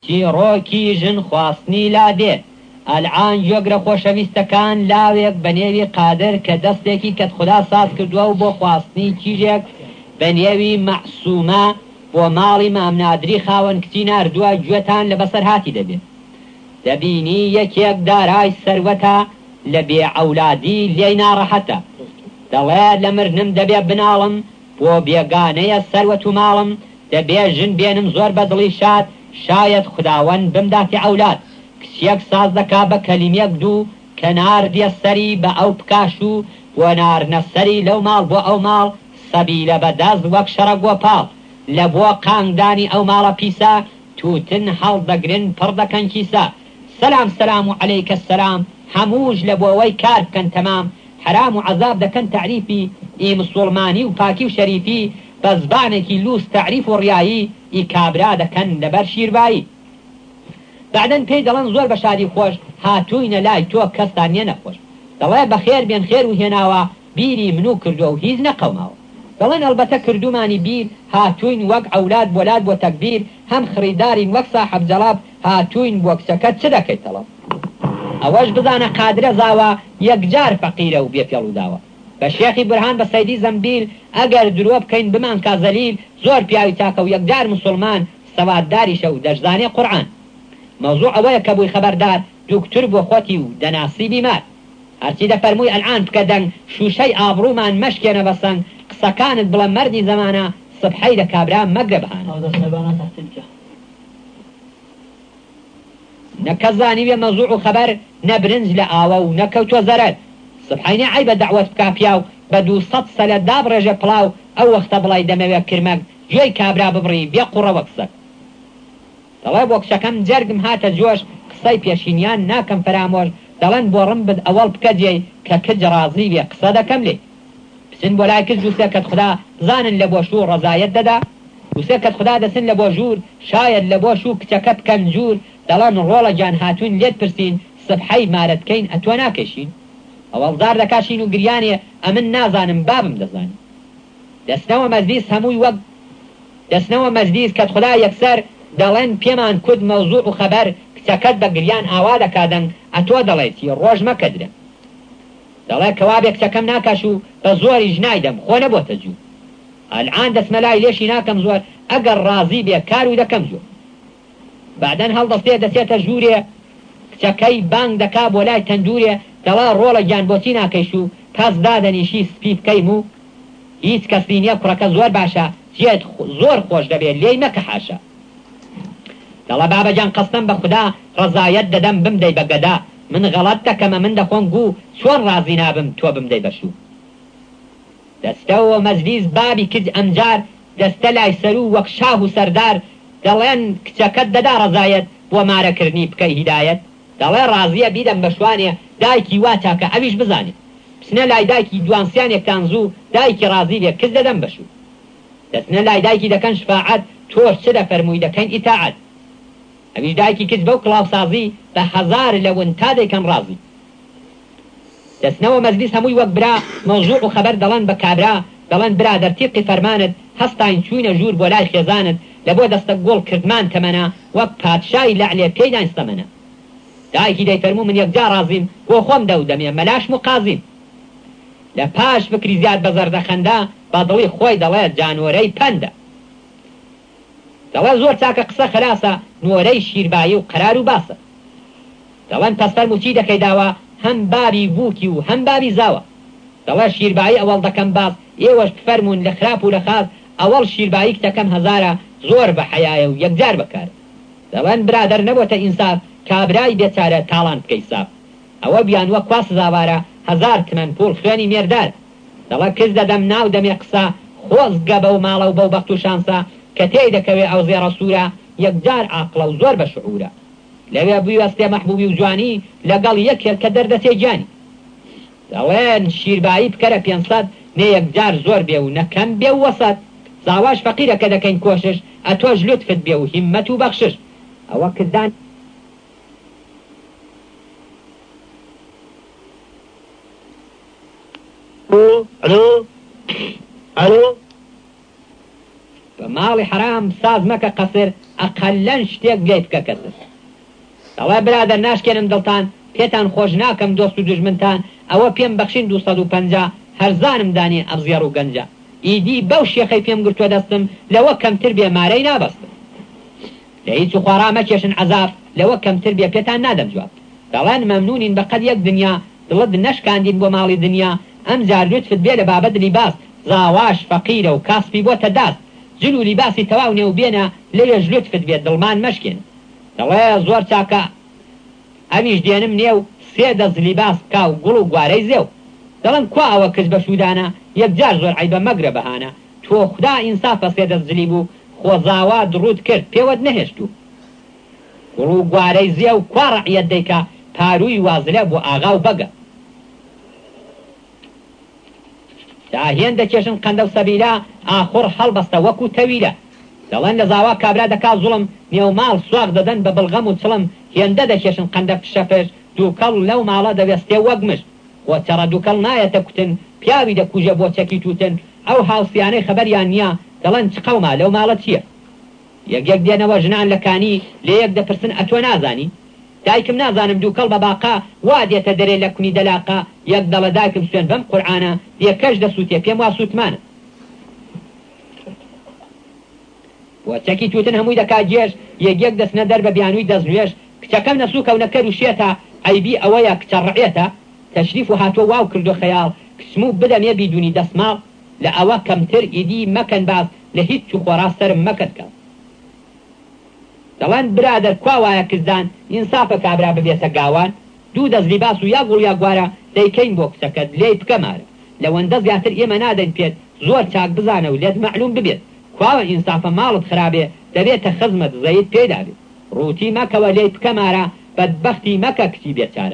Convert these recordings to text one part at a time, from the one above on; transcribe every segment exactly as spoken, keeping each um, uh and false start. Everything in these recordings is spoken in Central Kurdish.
چیرۆکی ژن خواستنی لا دێ ئەلعان جۆگرە خۆشەویستەکان لاوێک بە نێوی قادر کە دەستێکی کەت خوددا ساز کردووە و بۆ خواستنی کیژێک بە نێوی مەعسوومە بۆ ماڵی مامنادری خاوەن کچی ناردووە گوێتان لە بەسەر هاتی دەبێت دەبینی یەکێک دارای سەروەتە لە بێعەولادی لێی ناڕەحەتە دەڵێ لە مرنم دەبێ بناڵم بۆ بێگانەیە سەروەت و ماڵم دەبێ ژن بێنم زۆر بە دڵی شاد شاید خداوەند بمداتی ئەولاد کچیەک ساز دەکا بە کەلیمێک دوو کە ناردیە سەری بە ئەو پکاش و بۆ نارنە سەری لەو ماڵ بۆ ئەو ماڵ سەبیلە بەدەست وەک شەرە گۆپاڵ لە بۆ قانگدانی ئەو ماڵە پیسە تووتن هەڵدەگرن پڕ دەکەن کیسە سەلام سەلام و عەلەیکە سەلام هەمووش لە بۆەوەی کار بکەن تەمام حرام و عەزاب دەکەن تعریفی ئی مسڵمانی و پاکی و شەریفی بە زبانێکی لووس تعریف و ڕیایی ئی کابرا دەکەن لەبەر شیربایی بعدەن پێی دەڵێن زۆر بە شادی خۆش هاتووینە لای تۆ کەستان نیە نەخۆش دەڵێ بەخێر بێن خێر و هێناوە بیری منو کردو و هیچ نەقەوماوە دەڵێن ئەلبەتە کردومانی بیر هاتووین وەک ئەولاد بۆلاد بۆ تەکبیر هەم خڕیدارین وەک ساحەب جەڵاب هاتووین بۆ کچەکەت چ دەکەیت تەڵەب ئەوەش بزانە قادرە زاوە یەکجار فەقیرە و بێ پێڵ و داوە بە شێخی بورهان بە سەیدی زەمبیل ئەگەر درۆ بکەین بمان کازەلیل زۆر پیاوی تاکە و یەکجار مسلمان سەوادداریشە و دەشزانێ قورئان مەوزوع ئەوەیە کە بووی خەبەردار دوکتور بۆ خۆتی و دەناسی بیمار هەرچی دەفەرمووی ئەلعان بکە دەنگ شوشەی ئابڕوومان مەشکێنە بە سەنگ قسەکانت بڵە مەردی زەمانە سبحەی لە کابرا مەگرە بهانە نەکەس زانیوێ مەوزوع و خەبەر نەبرنج لە ئاوە و نەکەوتۆ زەرەر سبحەینێ عەی بە دەعوەت بکا پیاو بە دوو سەد سەلە دابڕێژە پڵاو ئەو وەختە بڵای دەمەوێت کرمەک گوێی کابرا ببڕی بێ قوڕە وەک سەگ دەڵێ بۆ کچەکەم جەرگم هاتە جۆش قسەی پێشینیان ناکەم فەرامۆش دەڵێن بۆ ڕم بد ئەوەڵ بکە جێی کە کچ ڕازی بێ قسە دەکەم لێ بسن بۆ لای کچ دووسێ کەت خوددا زانن لە بۆ شوو ڕەزایەت دەدا دووسێ کەت خوددا دەسن لە بۆ ژوور شاید لە بۆ شوو کچەکە بکەن جوور دەڵێن ڕۆڵە جان هاتوون لێت پرسین سبحەی مارەتکەین ئەتۆ ناکەشین ئەوەڵدار دەکاشین و گریانێ ئەمن نازانم بابم دەزانم دەستنەوە مەزلیس هەمووی وەک دەستنەوە مەزلیس کەت خوددا یەکسەر دەڵێن پێمان کورد مەوزوع و خەبەر کچەکەت بە گریان ئاوا دەکادەنگ ئەتۆ دەڵێتی ڕۆژ مەکەدرە دەڵێ کەوابێ کچەکەم ناکاش و بە زۆری ژنایدەم خۆ نەبۆتە جوو ئەلعان دەسمەلای لێشی ناکەم زۆر ئەگەر ڕازی بێ کار و دەکەم زۆر بعدەن هەڵدەستێ دەچێتە ژوورێ کچەکەی بانگ دەکا بۆ لای تەندورێ دەڵا ڕۆڵە گیان بۆچی ناکەیش و کەس دادەنیشی سپی بکەیم و هیچ کەسی نییە کوڕەکە زۆر باشە جێت زۆر خۆش دەبێت لێی مەکە حاشە دەڵە بابەجان قەستەم بە خوددا ڕەزایەت دەدەم بمدەی بە گەدا من غەڵەت دەکەمە من دەخۆم گوو چۆن ڕازی نابم تۆ بمدەی بەشوو دەستەوە مەزلیس بابی کرد ئەمجار دەستە لای سەر و وەک شاه و سەردار دەڵێن کچەکەت دەدا ڕەزایەت بۆ مارەکردنی بکەی هیدایەت دەڵێ ڕازیە بیدەم بە شوانێ دایکی وا چاکە ئەویش بزانێت بسنە لای دایکی دوانسیانێکتان زوو دایکی ڕازی بێ کەس دەدەم بەشوو دەستنە لای دایکی دەکەن شفاعەت تۆش چ دەفەرمووی دەکەین ئیتاعەت ئەویش دایکی کچ بەو کڵاوسازی بە هەزار لەون تا دەیکەن ڕازی دەستنەوە مەزلیس هەمووی وەک برا مەوزوع و خەبەر دەڵێن بە کابرا دەڵێن برادەر تیقی فەرمانت هەستاین چووینە ژوور بۆ لای خێزانت لە بۆ دەستە گوڵ کردمان تەمەنە وەک پادشای لەعلێ پێی دانستەمەنە دایکی دەیفەرموو من یەکجا ڕازیم بۆ خۆم دەودەمێ مەلاشم و قازیم لە پاش بکری زیاد بە زەردەخەندا بە دڵی خۆی دەڵێت جانۆرەی پەندە دەڵێ زۆر چاکە قسە خلاسە نۆرەی شیربایی و قەرار و باسە دەڵێن پەس فەرموو چی دەکەی داوا هەم بابی بووکی و هەم بابی زاوە دەڵێ شیربایی ئەوەڵ دەکەم باس ئێوەش بفەرمون لە خراپ و لە خاز ئەوەڵ شیربایی کتەکەم هەزارە زۆر بە حەیایە و یەکجار بەکار دەڵێن برادەر نەبۆتە ئینساف کابرای بێچارە تاڵان بکەی ساف ئەوە بیانوە کوا سزاوارە هەزار تمەن پوڵ خوێنی مێردار دەڵێ کەس دەدەم ناو دەمێ قسە خۆزگە بەو ماڵە و بەو بەخت و شانسە کە تێی دەکەوێ ئەو زێڕە سوورە یەکجار عاقڵە و زۆر بە شعورە لەوێ بوویوەستێ مەحبوبی و جوانی لەگەڵ یەکێک کە دەردەچێ گیانی دەڵێن شیربایی بکەرە پێنسەد نێ یەکجار زۆر بێ و نەکەم بێ و وەسەد زاواش فەقیرە کە دەکەین کۆشش ئەتۆش لوتفت بێ و هیممەت و بەخشش ئەوە کردان الو الو بەما ماڵی حرام ساز مەکە قەسر ئەقەلەن شتێک بێت بکە کەسر دەڵێ برادەر ناشکێنم دڵتان پێتان خۆش ناکەم دۆست و دژمنتان ئەوە پێم بەخشین دووسەد و پەنجا هەرزانم دانی ئەبزێڕ و گەنجە ئیدی بەو شێخەی پێم گرتووە دەستم لەوە کەمتر بێ مارەی نابەستم لە هیچ و خۆڕا مەکێشن عەزاب لەوە کەمتر بێ پێتان نادەم جواب دەڵێن مەمنونین بەقەد یەک دنیا دڵت نەشکاندین بۆ ماڵی دنیا ئەم جار لوتفت بێ لە بابەت لیباس زاواش فەقیرە و کاسپی بۆتە داست جل و لیباسی تەواو نێو بێنە لێش لوتفت بێت دڵمان مەشکێن دەڵێ زۆر چاکە ئەمیش دێنم نێو سێ دەست لیباس کا و گوڵ و گوارەی زێو دەڵێن کوا ئەوە کەس بە شودانە یەکجار زۆر عیبە مەگرە بەهانە تۆ خدا ئینسافە سێ دەست جلی بوو خۆ زاوا دڕوت کرد پێوەت نەهێشتوو گوڵ و گوارەی زێو کوا ڕەعیەت دەیکا پارووی وازلە بۆ ئاغا و بەگە داهێن دەکێشن قەندە و سەبیلا ئاخۆر هەڵبەستە وەکو تەویلە دەڵێن لە زاوا کابرا دەکا زوڵم نێو ماڵ سواغ دەدەن بە بڵغەم و چڵم هێندە دەکێشن قەندە پشەپێش دووکەڵ لەو ماڵە دەوێستێ وەک مشت بۆ چەڕە دووکەڵ نایەتە کوتن پیاوی دەکوژە بۆ چەکی تووتن ئەو هاوسیانەی خەبەریان نییە دەڵێن چ قەوما لەو ماڵە چییە یەکێک دێنەوە ژنان لەکانی لە یەک دەپرسن ئەتۆ نازانی دایکم نازانم دووکەڵ بە باقا وا دێتە دەرێ لە کونی دەلاقا یەک دەڵە دایکم سوێن بەم قورعانە یەکەش دەسووتێ پێم وا سووتمانە بۆ چەکی تووتن هەمووی دەکات جێش یەکێک دەستنە دەر بە بیانووی دەستنوێش کچەکەم نەسووکە و نەکەر و شێتە عەیبی ئەوەیە کچە ڕەعێتە تەشریف و هاتۆ واو کردو خەیاڵ کچم و بدەمێ بیدونی دەسماڵ لە ئەوە کەمتر ئیدی مەکەن باس لە هیچ و خۆڕا سەرم مەکردکە دەڵێن برادەر کوا وایە کردان ئینسافە کابرا ببێتە گاوان دوو دەست لیباس و یا گوڵ یا گوارە دەیکەین بۆ کچەکەت لێی بکەمارە لەوەندە زیاتر ئێمە نادەین پێت زۆر چاک بزانە و لێت مەعلوم ببێت کواوە ئینسافە ماڵت خراپێ دەبێتە خزمەت زەید پێدا بێت ڕووتی مەکەوە لێی بکەمارە بەدبەختی مەکە کچی بێچارە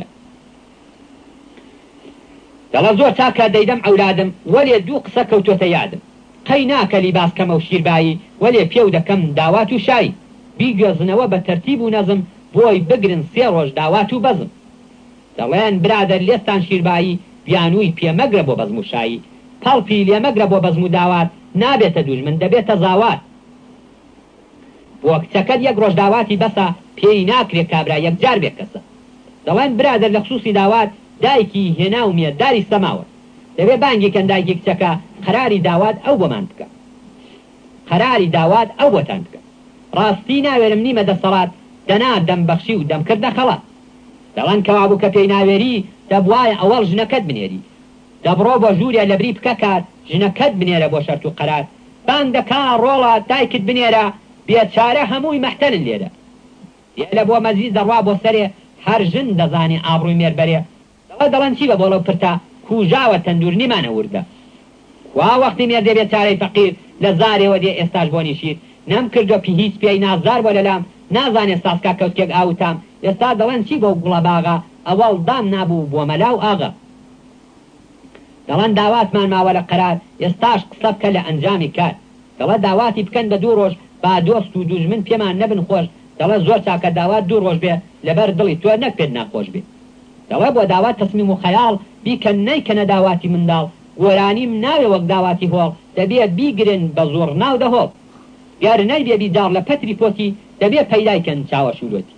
دەڵە زۆر چاکە دەیدەم ئەولادم وەلێ دوو قسە کەوتۆتە یادم قەی ناکە لیباس کەمە و شیربایی وەلێ پێو دەکەم داوات و شایی بیگەزنەوە بە تەرتیب و نەزم بۆی بگرن سێ ڕۆژ داوات و بەزم دەڵێن برادەر لێستان شیربایی بیانووی پێمەگرە بۆ بەزم و شایی پەڵپی لێمەگرە بۆ بەزم و داوات نابێتە دوژمن دەبێتە زاوات بۆ کچەکەت یەک ڕۆژ داواتی بەسە پێی ناکرێت کابرا یەکجار بێ کەسە دەڵێن برادەر لە خصوصی داوات دایکی هێنا و مێرداری سەماوە دەبێ بانگی کەن دایکی کچەکە قەراری داوات ئەو بۆمان بکە قەراری داوات ئەو بۆتان بکە ڕاستی ناوێرم نیمە دەسەڵات دەنا دەمبەخشی و دەمکردە خەڵات دەڵێن کەوابوو کە پێی ناوێری دەبوایە ئەوەڵ ژنەکەت بنێری دەبڕۆ بۆ ژوورە لەبری بکە کات ژنەکەت بنێرە بۆ شەرت و قەرار بانگ دەکا ڕۆڵە دایکت بنێرە بێچارە هەمووی مەحتەلن لێرە لە بۆ مەزیز دەڕوا بۆ سەرێ هەر ژن دەزانێ ئابڕووی مێربەرێ دەڵێ دەڵێن چی بە بۆڵە پرتا کوژاوە تەندور نیمانە وردە وا وەختی مێردێ بێچارەی فەقیر لە زارێوە دێ ئێستاش بۆنی شیر نەم کردو پی هیچ پێی نازار بۆ لەلام نازانێ ساسکا کەوتێک ئاوتام ئێستا دەڵێن چی بۆ گوڵە باغا ئەوەڵ دام نابوو بۆ مەلا و ئاغا دەڵێن داواتمان ماوە لە قەرار ئێستاش قسە بکە لە ئەنجامی کار دەڵێ داواتی بکەن بە دوو ڕۆژ با دۆست و دوژمن پێمان نەبن خۆش دەڵێ زۆر چاکە داوات دوو ڕۆژ بێ لەبەر دڵی تۆ نەک پێت ناخۆش بێ دەڵێ بۆ داوات تەسمیم و خەیاڵ بیکەن نەیکەنە داواتی منداڵ گۆرانیم ناوێ وەک داواتی هۆڵ دەبێت بیگرن بە زۆر ناو دەهۆڵ یار نەیبێ بیدار لە پەتری پۆتی دەبێ پەیدایکەن چاوە شوورۆتی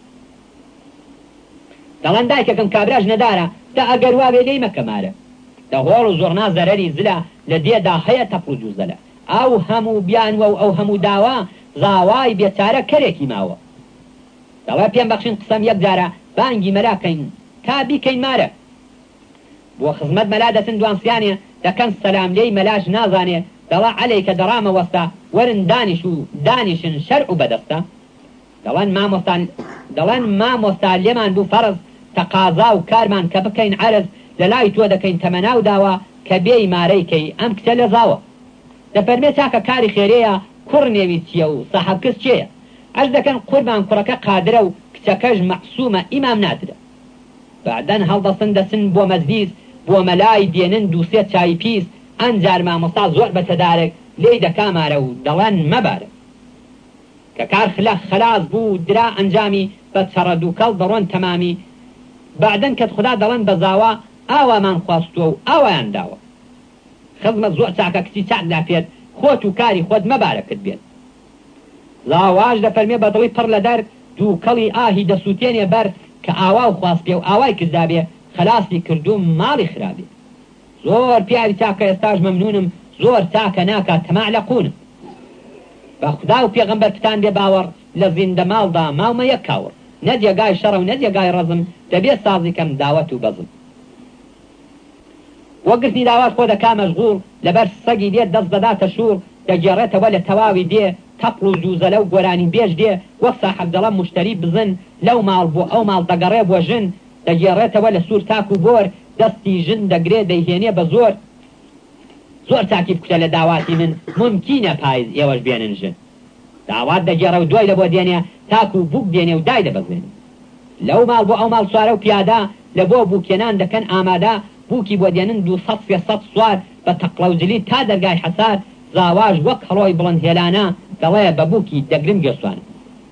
دەڵێن دایکەکەم کابراژ نەدارە تا ئەگەر وا بێ لێی مەکەمارە دە هۆڵ و زۆرنا زەرەری زلە لە دێدا هەیە تەپڕ و جوزەلە ئەو هەموو بیانوە و ئەو هەموو داوا زاوای بێچارە کەرێکی ماوە دەڵێ پێم بەخشین قسەم یەک جارە بانگی مەلاکەین تا بیکەین مارە بۆ خزمەت مەلا دەچن دوانسیانێ دەکەن سەلام لێی مەلاش نازانێ دەڵێ عەلەیکە دەڕامە وەستا وەرن دانیش و دانیشن شەرع و بەدەستە دەڵێن مامۆستان دەڵێن مامۆستا لێمان بوو فەرز تەقازا و کارمان کە بکەین عەرز لە لای تۆ دەکەین تەمەنا و داوا کە بێی مارەیکەی ئەم کچە لە زاوە دەفەرمێ چاکە کاری خێرەیە کوڕ نێوی چییە و سەحەب کەس چێیە ئەش دەکەن قوربان کوڕەکە قادرە و کچەکەش مەعسوومە ئیمام نادرە بعدەن هەڵدەسن دەسن بۆ مەزلیس بۆ مەلای دێنن دووسێ چای پیس ئەنجار مامۆستا زۆر بەتەدارێک لێی دەکامارە و دەڵێن مەبارە کە کار خلە خلاص بوو درا ئەنجامی بە چەڕە دووکەڵ دەڕۆن تەمامی بعدەن کەت خدا دەڵێن بە زاوا ئاوامان خواستووە و ئاوایان داوە خزمەت زۆر چاکە کچی چاک داپێت خۆت و کاری خۆت مەبارە کرد بێت زاواژ دەفەرمێ بە دڵی پڕ لە دەر دووکەڵی ئاهی دەسووتێنێ بەر کە ئاوا و خواست پێ و ئاوای کردابێ خلاصی کردو ماڵی خرابێ. زۆر پیاوی تاکە ئێستاش مەمنونم زۆر تاکە ناکات تەماع لە قونم. بە خوددا و پێغەمبەر پتان بێ باوەڕ لە زیندە ماڵدا ماومە یەک کاوە نەجێگای شەڕە و نەجێگای ڕەزم دەبێت سازی کەم داوەت و بەزم. وەگرتی داوات خۆ دەکا مەشغوڵ لەبەر سەگی دێت دەست دەداتە شوور دەگێڕێتەوە لە تەواوی دێ تەپڵ و جوزەلە و گۆرانی بێژ دێ وەک ساحەب دەڵە مشتری بزن لەو ماڵ بۆ ئەو ماڵ دەگەڕێ بۆ ژن دەگێڕێتەوە لە سوور تاک و بۆر دەستی ژن دەگرێ دەیهێنێ بە زۆر زۆر تاکی بکوتە لە داواتی من ممکینە پایز ئێوەش بێنن ژن. داوات دەگێڕە و دوای لە بۆ دێنێ تاک و بووک دێنێ و دای دەبەزێنێ لەو ماڵ بۆ ئەو ماڵ سوارە و پیادا لە بۆ بووکێنان دەکەن ئامادە بووکی بۆ دێنن دو سەد سێ سەد سوار بە تەقڵە و جلی تا دەرگای حەسار زاواژ وەک هەڵۆی بڵند هێلانە دەڵێ بە بووکی دەگرم گێسوانە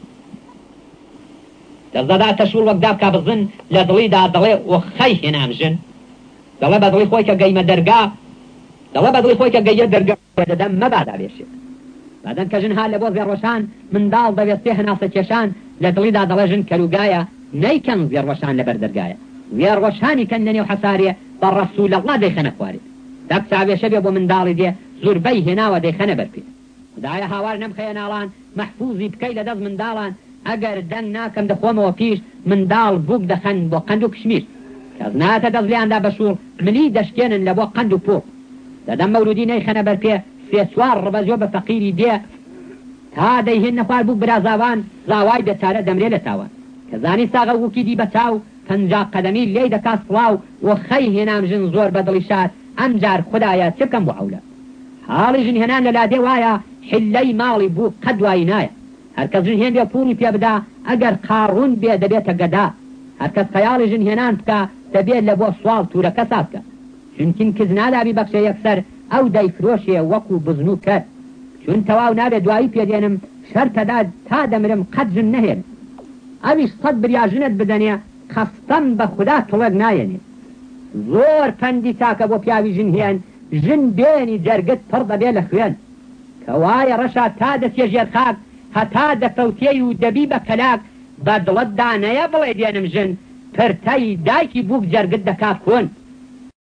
دەزدەداتە شوڵ وەک دابکا بزن لە دڵیدا دەڵێ وەخەی هێنام ژن دەڵێ بە دڵی خۆی کە گەیمە دەرگا دەڵێ بە دڵی خۆی کە گەیە دەرگا دەدەم مەبادا بێشێت بادەن کە ژن ها لە بۆ زێڕۆشان منداڵ دەبێت پێ هەناسە کێشان لە دڵیدا دەڵێ ژن کەلوگایە نەیکەن زێڕۆشان لەبەر دەرگایە وێڕۆشانی کەن لە نێو حەساریە بە ڕەسوول ئەڵڵا دەیخەنە خوارێ دەک چاوێشە بێ بۆ منداڵی دێ زوربەی هێناوە دەیخەنە بەرپێ خدایە هاوار نەمخەیە ناڵان مەحفوظی بکەی لە دەست منداڵان ئەگەر دەنگ ناکەم دەخۆمەوە پیش منداڵ بووک دەخەن بۆ قەند و کشمیر کەس ناتە دەست لیاندا بەشوڵ ملی دەشکێنن لە بۆ قەند و پۆ دەدەم مەولودی نەیخەنە بەرپێ سێ چوار ڕبەزیۆ بە فەقیری دێ تا دەیهێنە خوار بوو برا زاوان زاوای دەچارە دەمرێ لە تاوان کە زانی ساغە ووکی دی بە چاو پەنجا قەدەمی لێی دەکات سڵاو وەخەی هێنام ژن زۆر بە دڵی شاد ئەم جار خدایە چ بکەم بۆ عەولە حاڵی ژن هێنان لە لادێ وایە حلەی ماڵی بوو قەد وای نایە هەرکەس ژن هێندێ پوڵی پێ بدا ئەگەر قاڕون بێ دەبێتە گەدا هەرکەس خەیاڵی ژن هێنان بکە دەبێت لە بۆ سوال توورەکە ساز بکە چونکین کز نادابی بەخشێ یەکسەر ئەو دەیفرۆشێ وەکو بزن و کەر چون تەواو نابێت دوایی پێدێنم شەرتەدا تا دەمرم قەت ژن نەهێن ئەویش سەد بریا ژنت بدەنێ خەستەم بە خوددا تڵێک نایەنێ زۆر پەندی تاکە بۆ پیاوی ژن هێن ژن بێنی جەرگت پڕ دەبێ لە خوێن کە وایە ڕەشا تا دەچێ ژێر خاک هەتا دەفەوتێی و دەبی بە کەلاک بە دڵت دانەیە بڵێ دێنم ژن پرتەی دایکی بووک جەرگت دەکات کۆن